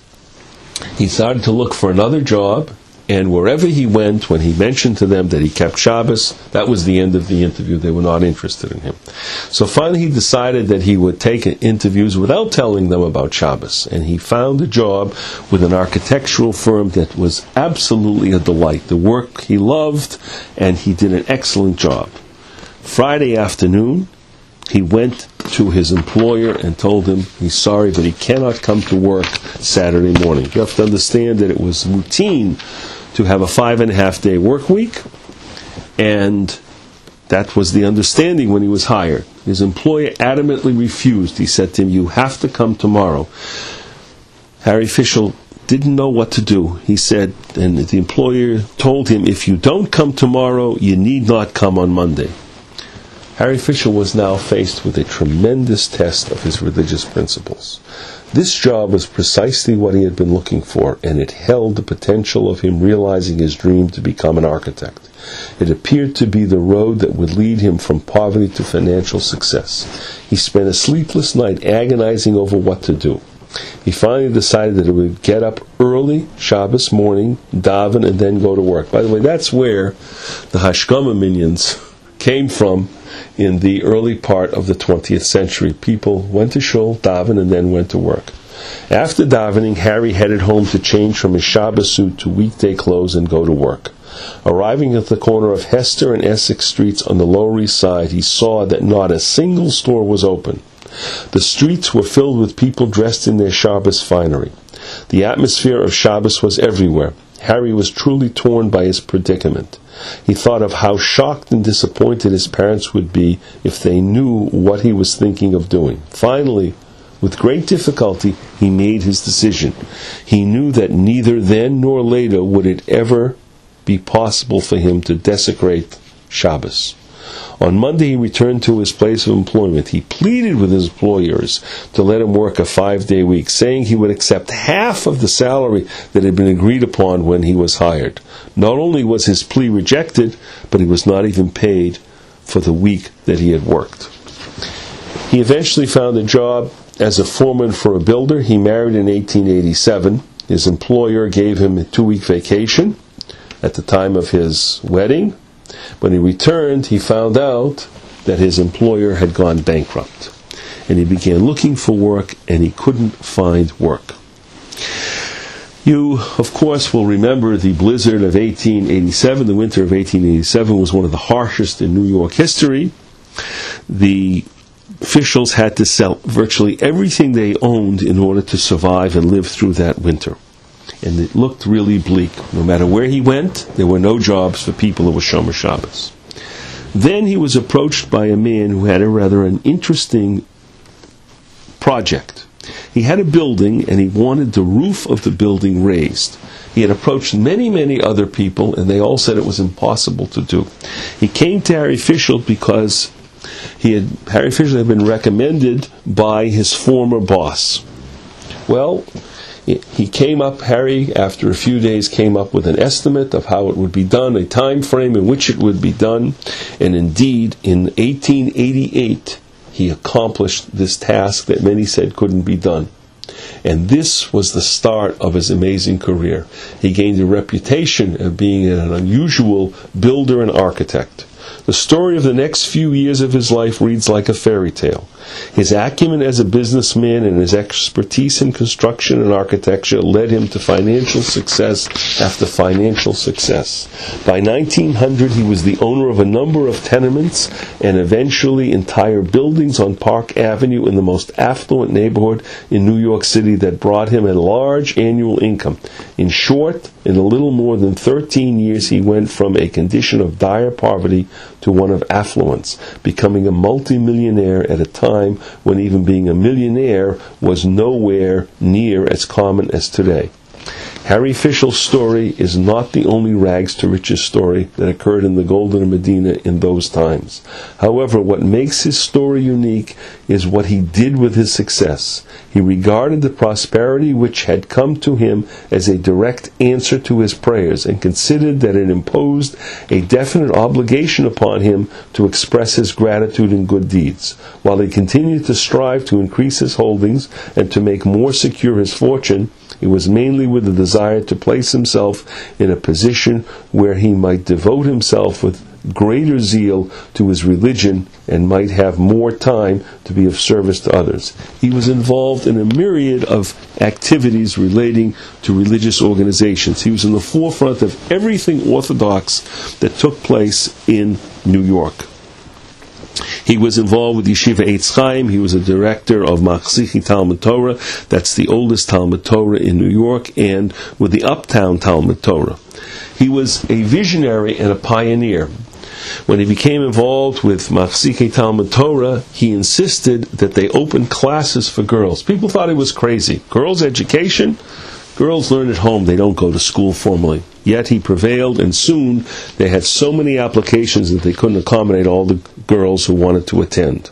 Speaker 1: He started to look for another job, and wherever he went, when he mentioned to them that he kept Shabbos, that was the end of the interview. They were not interested in him. So finally he decided that he would take interviews without telling them about Shabbos, and he found a job with an architectural firm that was absolutely a delight. The work he loved, and he did an excellent job. Friday afternoon, he went to his employer and told him he's sorry, but he cannot come to work Saturday morning. You have to understand that it was routine to have a five and a half day work week, and that was the understanding when he was hired. His employer adamantly refused. He said to him, you have to come tomorrow. Harry Fischel didn't know what to do. He said, and the employer told him, if you don't come tomorrow, you need not come on Monday. Harry Fischel was now faced with a tremendous test of his religious principles. This job was precisely what he had been looking for, and it held the potential of him realizing his dream to become an architect. It appeared to be the road that would lead him from poverty to financial success. He spent a sleepless night agonizing over what to do. He finally decided that he would get up early Shabbos morning, daven, and then go to work. By the way, that's where the Hashkama minions came from. In the early part of the twentieth century, people went to shul, daven, and then went to work. After davening, Harry headed home to change from his Shabbos suit to weekday clothes and go to work. Arriving at the corner of Hester and Essex Streets on the Lower East Side, he saw that not a single store was open. The streets were filled with people dressed in their Shabbos finery. The atmosphere of Shabbos was everywhere. Harry was truly torn by his predicament. He thought of how shocked and disappointed his parents would be if they knew what he was thinking of doing. Finally, with great difficulty, he made his decision. He knew that neither then nor later would it ever be possible for him to desecrate Shabbos. On Monday, he returned to his place of employment. He pleaded with his employers to let him work a five-day week, saying he would accept half of the salary that had been agreed upon when he was hired. Not only was his plea rejected, but he was not even paid for the week that he had worked. He eventually found a job as a foreman for a builder. He married in eighteen eighty-seven. His employer gave him a two-week vacation at the time of his wedding. When he returned, he found out that his employer had gone bankrupt. And he began looking for work, and he couldn't find work. You, of course, will remember the blizzard of eighteen eighty-seven. The winter of eighteen eighty-seven was one of the harshest in New York history. The Fischels had to sell virtually everything they owned in order to survive and live through that winter. And it looked really bleak. No matter where he went, there were no jobs for people who were Shomer Shabbos. Then he was approached by a man who had a rather an interesting project. He had a building and he wanted the roof of the building raised. He had approached many, many other people and they all said it was impossible to do. He came to Harry Fischel because he had, Harry Fischel had been recommended by his former boss. Well, he came up, Harry, after a few days, came up with an estimate of how it would be done, a time frame in which it would be done, and indeed, in eighteen eighty-eight, he accomplished this task that many said couldn't be done. And this was the start of his amazing career. He gained a reputation of being an unusual builder and architect. The story of the next few years of his life reads like a fairy tale. His acumen as a businessman and his expertise in construction and architecture led him to financial success after financial success. By nineteen hundred, he was the owner of a number of tenements and eventually entire buildings on Park Avenue in the most affluent neighborhood in New York City that brought him a large annual income. In short, in a little more than thirteen years, he went from a condition of dire poverty to one of affluence, becoming a multimillionaire at a time when even being a millionaire was nowhere near as common as today. Harry Fischel's story is not the only rags to riches story that occurred in the Golden Medina in those times. However, what makes his story unique is what he did with his success. He regarded the prosperity which had come to him as a direct answer to his prayers and considered that it imposed a definite obligation upon him to express his gratitude in good deeds. While he continued to strive to increase his holdings and to make more secure his fortune, it was mainly with the desire to place himself in a position where he might devote himself with greater zeal to his religion and might have more time to be of service to others. He was involved in a myriad of activities relating to religious organizations. He was in the forefront of everything Orthodox that took place in New York. He was involved with Yeshiva Eitz Chaim. He was a director of Machzichi Talmud Torah. That's the oldest Talmud Torah in New York, and with the Uptown Talmud Torah. He was a visionary and a pioneer. When he became involved with Machzichi Talmud Torah, he insisted that they open classes for girls. People thought he was crazy. Girls' education? Girls learn at home. They don't go to school formally. Yet he prevailed, and soon they had so many applications that they couldn't accommodate all the girls who wanted to attend.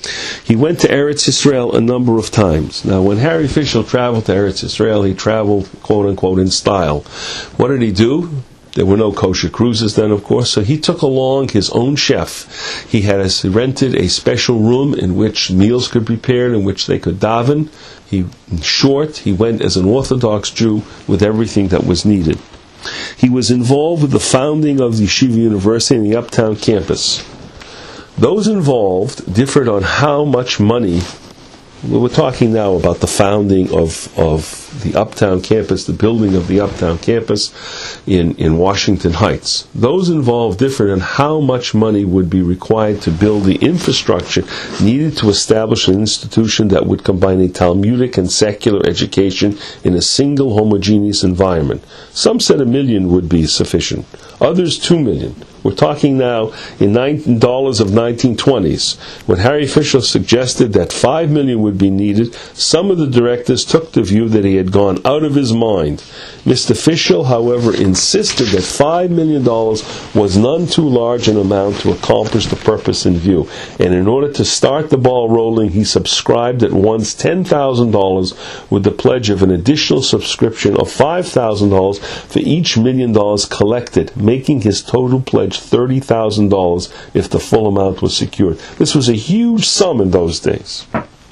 Speaker 1: He went to Eretz Yisrael a number of times. Now, when Harry Fischel traveled to Eretz Yisrael, he traveled, quote-unquote, in style. What did he do? There were no kosher cruises then, of course, so he took along his own chef. He had a, rented a special room in which meals could be prepared, in which they could daven. He, in short, he went as an Orthodox Jew with everything that was needed. He was involved with the founding of the Yeshiva University in the Uptown campus. Those involved differed on how much money. We're talking now about the founding of, of the Uptown campus, the building of the Uptown campus in, in Washington Heights. Those involved differed on how much money would be required to build the infrastructure needed to establish an institution that would combine a Talmudic and secular education in a single homogeneous environment. Some said a million would be sufficient. Others, two million. We're talking now in dollars of nineteen twenties. When Harry Fischel suggested that five million would be needed, some of the directors took the view that he had gone out of his mind. Mister Fischel, however, insisted that five million dollars was none too large an amount to accomplish the purpose in view. And in order to start the ball rolling, he subscribed at once ten thousand dollars with the pledge of an additional subscription of five thousand dollars for each million dollars collected, making his total pledge thirty thousand dollars if the full amount was secured. This was a huge sum in those days.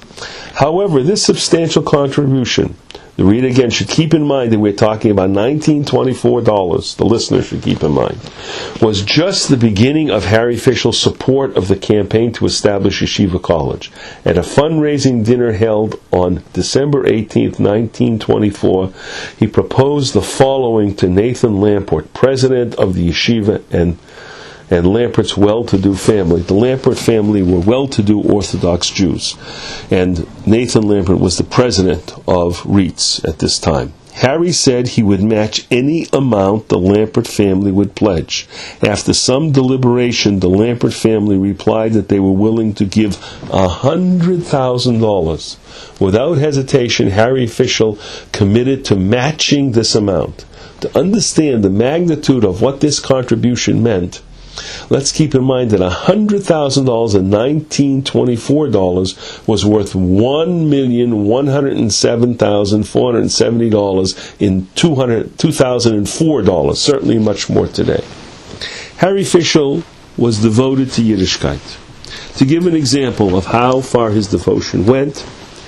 Speaker 1: However, this substantial contribution, the reader again should keep in mind that we're talking about nineteen twenty-four dollars, the listener should keep in mind, was just the beginning of Harry Fischel's support of the campaign to establish Yeshiva College. At a fundraising dinner held on December eighteenth, nineteen twenty-four, he proposed the following to Nathan Lamport, president of the Yeshiva, and and Lampert's well-to-do family. The Lampert family were well-to-do Orthodox Jews, and Nathan Lampert was the president of REITs at this time. Harry said he would match any amount the Lampert family would pledge. After some deliberation, the Lampert family replied that they were willing to give one hundred thousand dollars. Without hesitation, Harry Fischel committed to matching this amount. To understand the magnitude of what this contribution meant, let's keep in mind that one hundred thousand dollars in nineteen twenty-four dollars was worth one million one hundred seven thousand four hundred seventy dollars in two thousand four dollars, certainly much more today. Harry Fischel was devoted to Yiddishkeit. To give an example of how far his devotion went,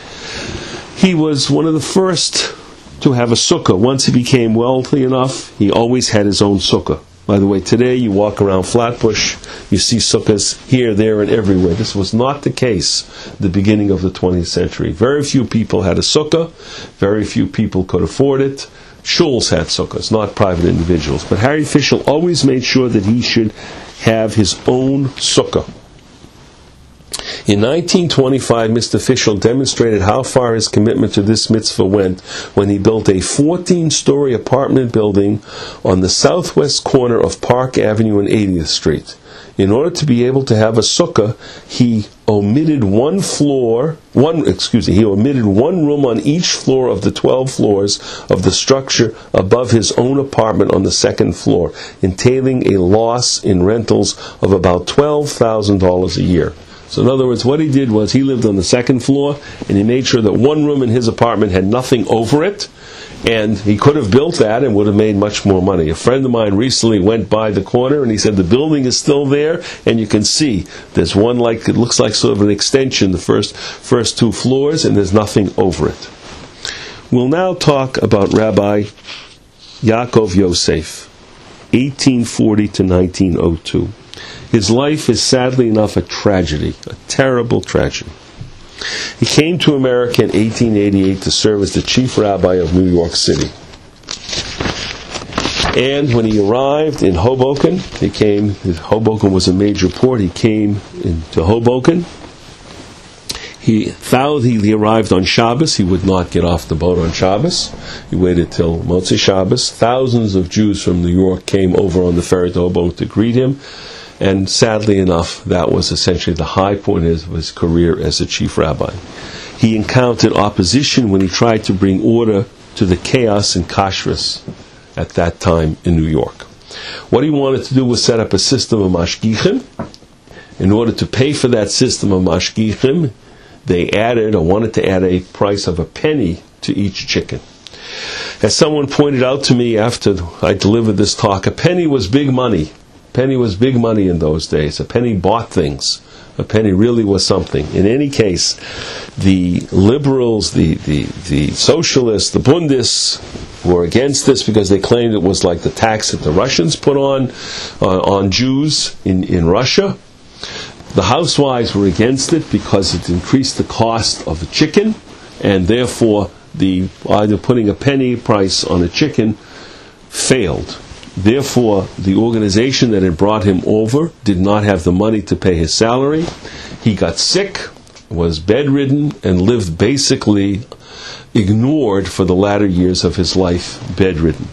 Speaker 1: he was one of the first to have a sukkah. Once he became wealthy enough, he always had his own sukkah. By the way, today you walk around Flatbush, you see sukkahs here, there, and everywhere. This was not the case at the beginning of the twentieth century. Very few people had a sukkah. Very few people could afford it. Shuls had sukkahs, not private individuals. But Harry Fischel always made sure that he should have his own sukkah. In nineteen twenty-five, Mister Fischel demonstrated how far his commitment to this mitzvah went when he built a fourteen-story apartment building on the southwest corner of Park Avenue and eightieth Street. In order to be able to have a sukkah, he omitted one floor, one excuse me, he omitted one room on each floor of the twelve floors of the structure above his own apartment on the second floor, entailing a loss in rentals of about twelve thousand dollars a year. So in other words, what he did was he lived on the second floor, and he made sure that one room in his apartment had nothing over it, and he could have built that and would have made much more money. A friend of mine recently went by the corner, and he said the building is still there, and you can see there's one like, it looks like sort of an extension, the first, first two floors, and there's nothing over it. We'll now talk about Rabbi Yaakov Yosef, eighteen forty to nineteen oh two. His life is sadly enough a tragedy, a terrible tragedy. He came to America in eighteen eighty-eight to serve as the chief rabbi of New York City. And when he arrived in Hoboken, he came, Hoboken was a major port, he came into Hoboken. He found he, he arrived on Shabbos. He would not get off the boat on Shabbos. He waited till Motzei Shabbos. Thousands of Jews from New York came over on the ferry to Hoboken to greet him. And sadly enough, that was essentially the high point of his career as a chief rabbi. He encountered opposition when he tried to bring order to the chaos and kashrus at that time in New York. What he wanted to do was set up a system of mashgichim. In order to pay for that system of mashgichim, they added, or wanted to add, a price of a penny to each chicken. As someone pointed out to me after I delivered this talk, a penny was big money. Penny was big money in those days. A penny bought things. A penny really was something. In any case, the liberals, the, the, the socialists, the Bundists were against this because they claimed it was like the tax that the Russians put on uh, on Jews in, in Russia. The housewives were against it because it increased the cost of the chicken, and therefore the either putting a penny price on a chicken failed. Therefore, the organization that had brought him over did not have the money to pay his salary. He got sick, was bedridden, and lived basically ignored for the latter years of his life, bedridden.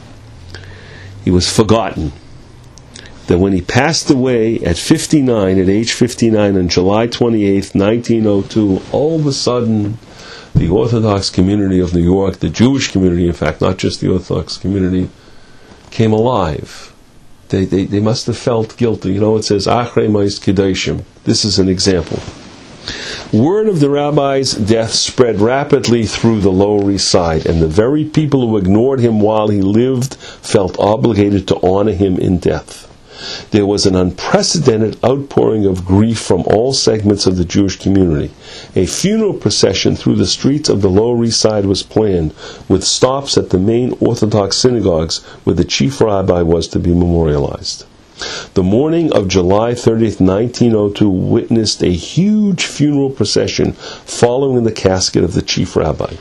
Speaker 1: He was forgotten. That when he passed away at fifty-nine, at age fifty-nine, on July twenty-eighth, nineteen oh two, all of a sudden, the Orthodox community of New York, the Jewish community, in fact, not just the Orthodox community, came alive. They, they they must have felt guilty. You know, it says, Achrei Ma'is Kedoshim. This is an example. Word of the rabbi's death spread rapidly through the Lower East Side, and the very people who ignored him while he lived felt obligated to honor him in death. There was an unprecedented outpouring of grief from all segments of the Jewish community. A funeral procession through the streets of the Lower East Side was planned, with stops at the main Orthodox synagogues where the chief rabbi was to be memorialized. The morning of July thirtieth, nineteen oh two witnessed a huge funeral procession following the casket of the chief rabbi.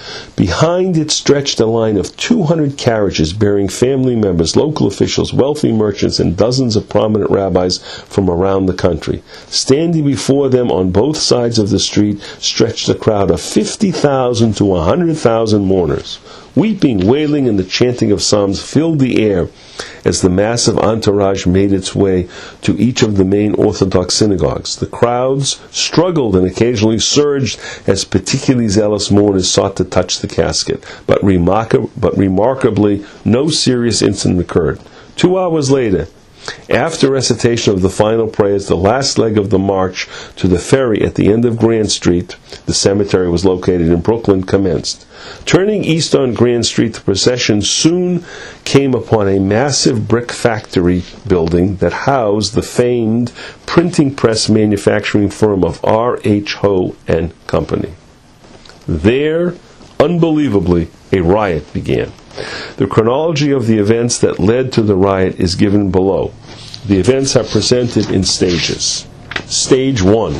Speaker 1: Behind it stretched a line of two hundred carriages bearing family members, local officials, wealthy merchants, and dozens of prominent rabbis from around the country. Standing before them on both sides of the street stretched a crowd of fifty thousand to one hundred thousand mourners. Weeping, wailing, and the chanting of psalms filled the air as the massive entourage made its way to each of the main Orthodox synagogues. The crowds struggled and occasionally surged as particularly zealous mourners sought to touch the casket, but, remark- but remarkably, no serious incident occurred. Two hours later, after recitation of the final prayers, the last leg of the march to the ferry at the end of Grand Street, the cemetery was located in Brooklyn, commenced. Turning east on Grand Street, the procession soon came upon a massive brick factory building that housed the famed printing press manufacturing firm of R H Hoe and Company. There, unbelievably, a riot began. The chronology of the events that led to the riot is given below. The events are presented in stages. Stage one.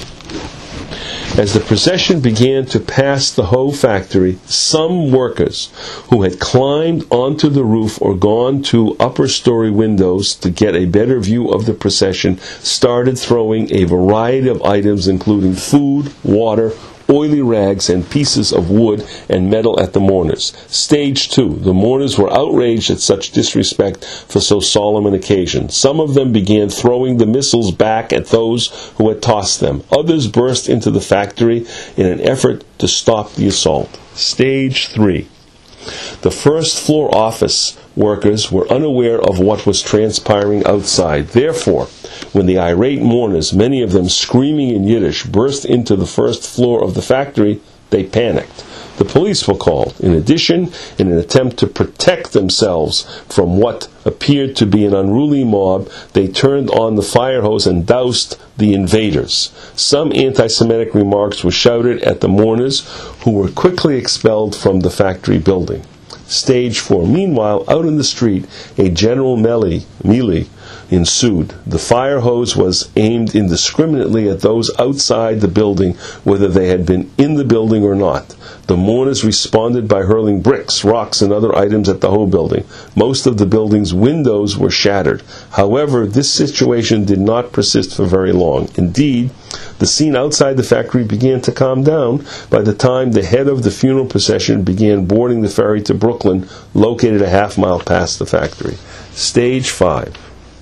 Speaker 1: As the procession began to pass the Hoe factory, some workers who had climbed onto the roof or gone to upper story windows to get a better view of the procession started throwing a variety of items including food, water, oily rags, and pieces of wood and metal at the mourners. Stage two. The mourners were outraged at such disrespect for so solemn an occasion. Some of them began throwing the missiles back at those who had tossed them. Others burst into the factory in an effort to stop the assault. Stage three. The first floor office workers were unaware of what was transpiring outside. Therefore, when the irate mourners, many of them screaming in Yiddish, burst into the first floor of the factory, they panicked. The police were called. In addition, in an attempt to protect themselves from what appeared to be an unruly mob, they turned on the fire hose and doused the invaders. Some anti-Semitic remarks were shouted at the mourners, who were quickly expelled from the factory building. Stage four. Meanwhile, out in the street, a general melee, melee ensued. The fire hose was aimed indiscriminately at those outside the building, whether they had been in the building or not. The mourners responded by hurling bricks, rocks, and other items at the Hoe building. Most of the building's windows were shattered. However, this situation did not persist for very long. Indeed, the scene outside the factory began to calm down by the time the head of the funeral procession began boarding the ferry to Brooklyn, located a half mile past the factory. Stage five.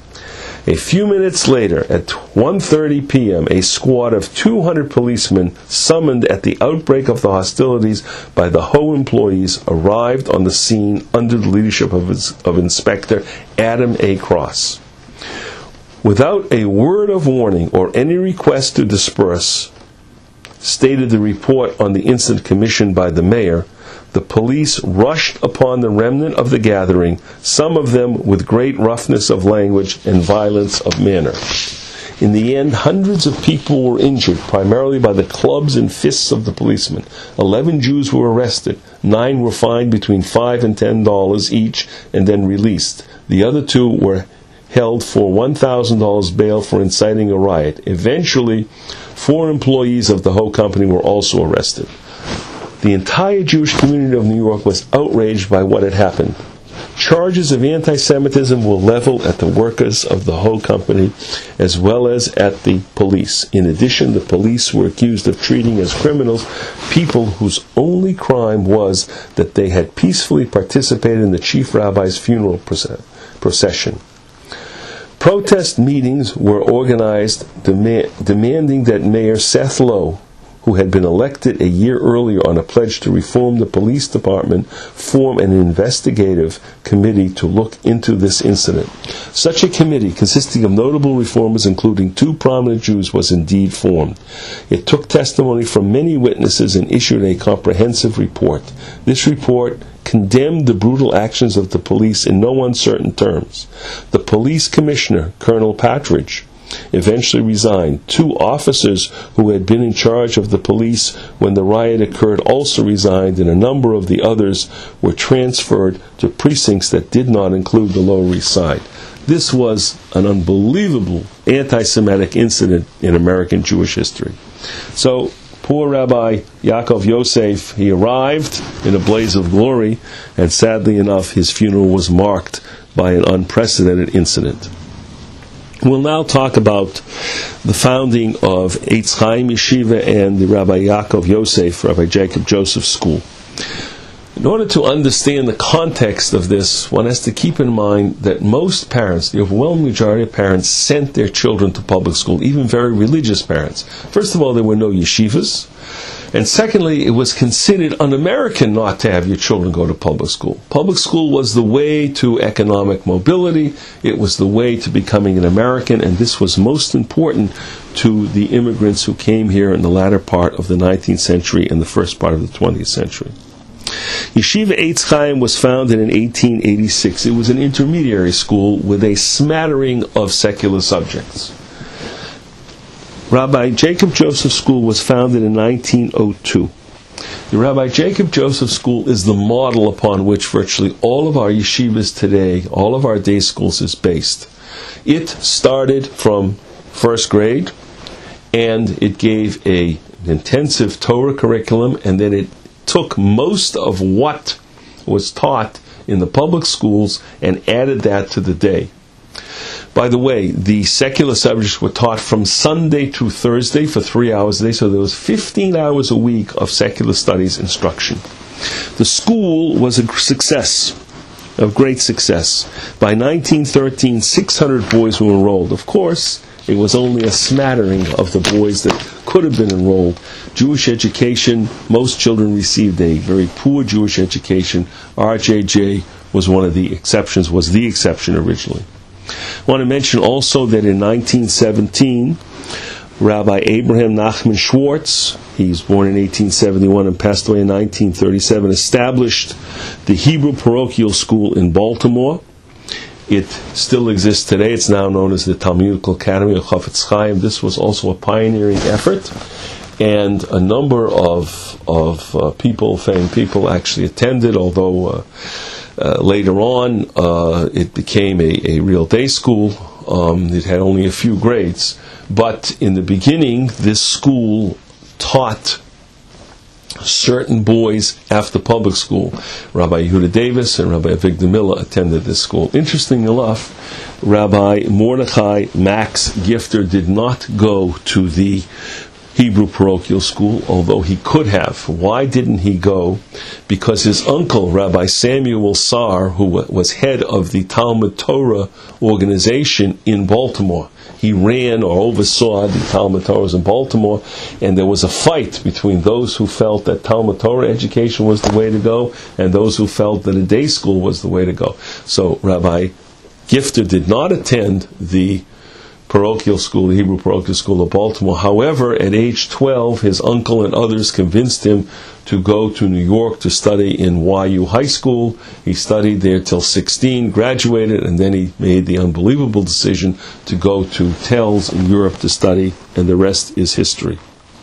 Speaker 1: A few minutes later, at one thirty p.m., a squad of two hundred policemen, summoned at the outbreak of the hostilities by the Hoe employees, arrived on the scene under the leadership of, his, of Inspector Adam A. Cross. Without a word of warning or any request to disperse, stated the report on the incident commissioned by the mayor, the police rushed upon the remnant of the gathering, some of them with great roughness of language and violence of manner. In the end, hundreds of people were injured, primarily by the clubs and fists of the policemen. Eleven Jews were arrested. Nine were fined between five and ten dollars each and then released. The other two were held for one thousand dollars bail for inciting a riot. Eventually, four employees of the Hoe Company were also arrested. The entire Jewish community of New York was outraged by what had happened. Charges of anti-Semitism were leveled at the workers of the Hoe Company as well as at the police. In addition, the police were accused of treating as criminals people whose only crime was that they had peacefully participated in the chief rabbi's funeral procession. Protest meetings were organized demand, demanding that Mayor Seth Low, who had been elected a year earlier on a pledge to reform the police department, form an investigative committee to look into this incident. Such a committee, consisting of notable reformers including two prominent Jews, was indeed formed. It took testimony from many witnesses and issued a comprehensive report. This report condemned the brutal actions of the police in no uncertain terms. The police commissioner, Colonel Patridge, eventually resigned. Two officers who had been in charge of the police when the riot occurred also resigned, and a number of the others were transferred to precincts that did not include the Lower East Side. This was an unbelievable anti-Semitic incident in American Jewish history. So, Poor Rabbi Yaakov Yosef, he arrived in a blaze of glory, and sadly enough, his funeral was marked by an unprecedented incident. We'll now talk about the founding of Eitz Chaim Yeshiva and the Rabbi Yaakov Yosef, Rabbi Jacob Joseph School. In order to understand the context of this, one has to keep in mind that most parents, the overwhelming majority of parents, sent their children to public school, even very religious parents. First of all, there were no yeshivas. And secondly, it was considered un-American not to have your children go to public school. Public school was the way to economic mobility. It was the way to becoming an American, and this was most important to the immigrants who came here in the latter part of the nineteenth century and the first part of the twentieth century. Yeshiva Eitz Chaim was founded in eighteen eighty-six. It was an intermediary school with a smattering of secular subjects. Rabbi Jacob Joseph School was founded in nineteen oh two. The Rabbi Jacob Joseph School is the model upon which virtually all of our yeshivas today, all of our day schools, is based. It started from first grade, and it gave a, an intensive Torah curriculum, and then it took most of what was taught in the public schools and added that to the day. By the way, the secular subjects were taught from Sunday to Thursday for three hours a day, so there was fifteen hours a week of secular studies instruction. The school was a success, of great success. By nineteen thirteen, six hundred boys were enrolled. Of course, it was only a smattering of the boys that could have been enrolled. Jewish education, most children received a very poor Jewish education. R J J was one of the exceptions, was the exception originally. I want to mention also that in nineteen seventeen, Rabbi Abraham Nachman Schwartz, he was born in eighteen seventy-one and passed away in nineteen thirty-seven, established the Hebrew Parochial School in Baltimore. It still exists today. It's now known as the Talmudical Academy of Chafetz Chaim. This was also a pioneering effort, and a number of of uh, people, famed people, actually attended, although uh, uh, later on uh, it became a, a real day school. Um, it had only a few grades. But in the beginning, this school taught certain boys after public school. Rabbi Yehuda Davis and Rabbi Avigdor Miller attended this school. Interesting enough, Rabbi Mordechai Max Gifter did not go to the Hebrew parochial school, although he could have. Why didn't he go? Because his uncle, Rabbi Samuel Sar, who was head of the Talmud Torah organization in Baltimore, he ran or oversaw the Talmud Torahs in Baltimore, and there was a fight between those who felt that Talmud Torah education was the way to go and those who felt that a day school was the way to go. So Rabbi Gifter did not attend the parochial school, the Hebrew parochial school of Baltimore. However, at age twelve, his uncle and others convinced him to go to New York to study in Y U High School. He studied there till sixteen, graduated, and then he made the unbelievable decision to go to Telz in Europe to study, and the rest is history.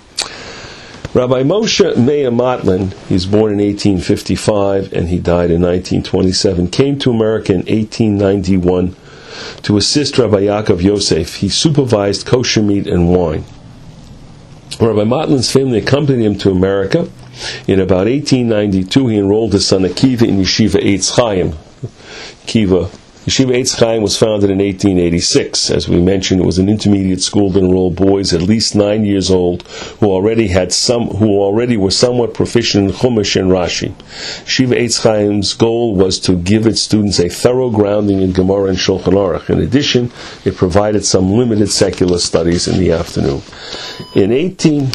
Speaker 1: Rabbi Moshe Meir Matlin, he was born in eighteen fifty-five and he died in nineteen twenty-seven, came to America in eighteen ninety-one to assist Rabbi Yaakov Yosef. He supervised kosher meat and wine. Rabbi Matlin's family accompanied him to America. In about eighteen ninety-two, he enrolled his son Akiva in Yeshiva Eitz Chaim. Akiva, Yeshiva Eitz Chaim was founded in eighteen eighty-six. As we mentioned, it was an intermediate school that enrolled boys at least nine years old who already had some, who already were somewhat proficient in Chumash and Rashi. Yeshiva Eitz Chaim's goal was to give its students a thorough grounding in Gemara and Shulchan Aruch. In addition, it provided some limited secular studies in the afternoon. In eighteen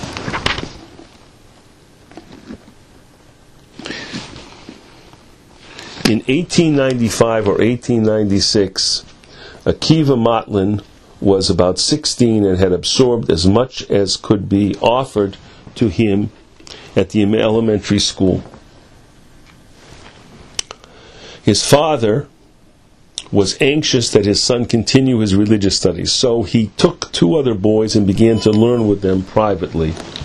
Speaker 1: In eighteen ninety-five or eighteen ninety-six, Akiva Matlin was about sixteen and had absorbed as much as could be offered to him at the elementary school. His father was anxious that his son continue his religious studies, so he took two other boys and began to learn with them privately.